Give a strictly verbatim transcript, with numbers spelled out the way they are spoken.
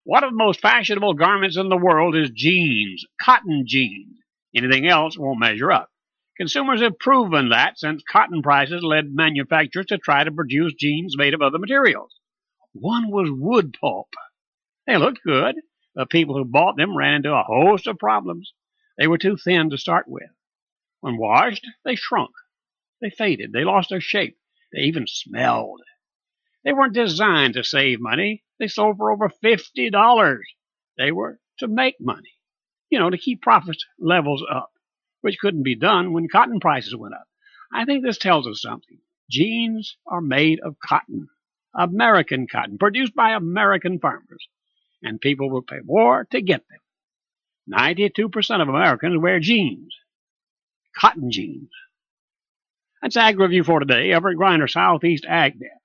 One of the most fashionable garments in the world is jeans, cotton jeans. Anything else won't measure up. Consumers have proven that since cotton prices led manufacturers to try to produce jeans made of other materials. One was wood pulp. They looked good, but people who bought them ran into a host of problems. They were too thin to start with. When washed, they shrunk. They faded. They lost their shape. They even smelled. They weren't designed to save money. They sold for over fifty dollars. They were to make money, you know, to keep profit levels up, which couldn't be done when cotton prices went up. I think this tells us something. Jeans are made of cotton, American cotton, produced by American farmers, and people will pay more to get them. ninety-two percent of Americans wear jeans, cotton jeans. That's Ag Review for today. Everett Griner, Southeast Ag Desk.